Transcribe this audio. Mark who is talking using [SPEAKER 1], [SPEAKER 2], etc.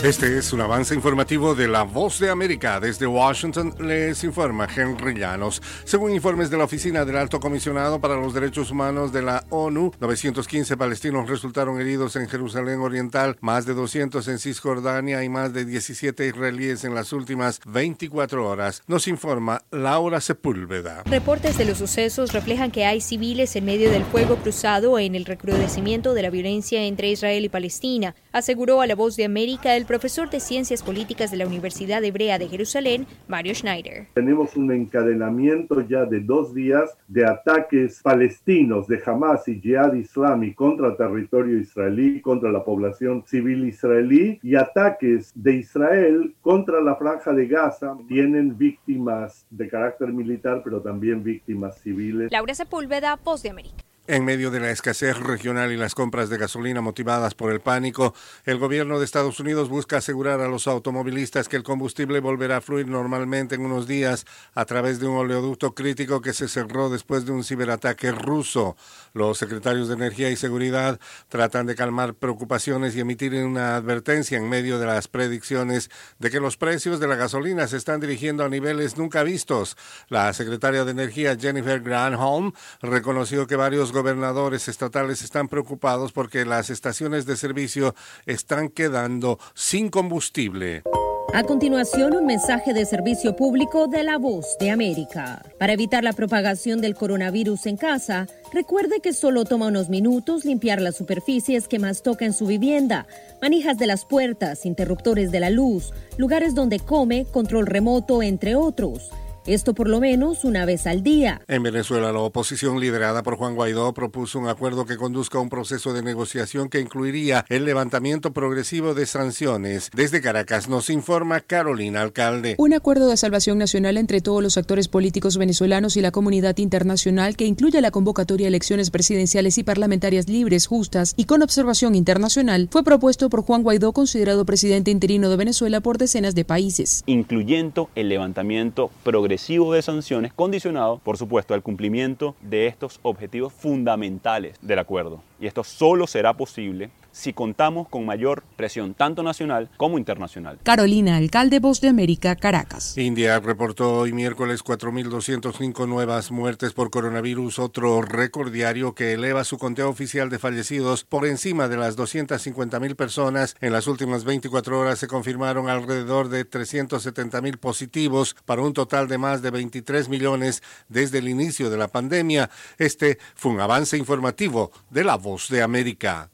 [SPEAKER 1] Este es un avance informativo de La Voz de América. Desde Washington les informa Henry Llanos. Según informes de la Oficina del Alto Comisionado para los Derechos Humanos de la ONU, 915 palestinos resultaron heridos en Jerusalén Oriental, más de 200 en Cisjordania y más de 17 israelíes en las últimas 24 horas. Nos informa Laura Sepúlveda.
[SPEAKER 2] Reportes de los sucesos reflejan que hay civiles en medio del fuego cruzado en el recrudecimiento de la violencia entre Israel y Palestina, aseguró a La Voz de América el profesor de Ciencias Políticas de la Universidad Hebrea de Jerusalén, Mario Schneider.
[SPEAKER 3] Tenemos un encadenamiento ya de 2 días de ataques palestinos de Hamas y Jihad Islami contra territorio israelí, contra la población civil israelí, y ataques de Israel contra la Franja de Gaza. Tienen víctimas de carácter militar, pero también víctimas civiles.
[SPEAKER 2] Laura Sepúlveda, Voz de América.
[SPEAKER 1] En medio de la escasez regional y las compras de gasolina motivadas por el pánico, el gobierno de Estados Unidos busca asegurar a los automovilistas que el combustible volverá a fluir normalmente en unos días a través de un oleoducto crítico que se cerró después de un ciberataque ruso. Los secretarios de Energía y Seguridad tratan de calmar preocupaciones y emitir una advertencia en medio de las predicciones de que los precios de la gasolina se están dirigiendo a niveles nunca vistos. La secretaria de Energía, Jennifer Granholm, reconoció que varios gobernadores estatales están preocupados porque las estaciones de servicio están quedando sin combustible.
[SPEAKER 4] A continuación, un mensaje de servicio público de La Voz de América. Para evitar la propagación del coronavirus en casa, recuerde que solo toma unos minutos limpiar las superficies que más toca en su vivienda, manijas de las puertas, interruptores de la luz, lugares donde come, control remoto, entre otros. Esto por lo menos una vez al día.
[SPEAKER 1] En Venezuela, la oposición liderada por Juan Guaidó propuso un acuerdo que conduzca a un proceso de negociación que incluiría el levantamiento progresivo de sanciones. Desde Caracas nos informa Carolina Alcalde.
[SPEAKER 5] Un acuerdo de salvación nacional entre todos los actores políticos venezolanos y la comunidad internacional que incluye la convocatoria a elecciones presidenciales y parlamentarias libres, justas y con observación internacional fue propuesto por Juan Guaidó, considerado presidente interino de Venezuela por decenas de países.
[SPEAKER 6] Incluyendo el levantamiento progresivo de sanciones condicionado, por supuesto, al cumplimiento de estos objetivos fundamentales del acuerdo. Y esto solo será posible si contamos con mayor presión tanto nacional como internacional.
[SPEAKER 5] Carolina Alcalde, Voz de América, Caracas.
[SPEAKER 1] India reportó hoy miércoles 4.205 nuevas muertes por coronavirus, otro récord diario que eleva su conteo oficial de fallecidos por encima de las 250.000 personas. En las últimas 24 horas se confirmaron alrededor de 370.000 positivos para un total de más de 23 millones desde el inicio de la pandemia. Este fue un avance informativo de La Voz de América.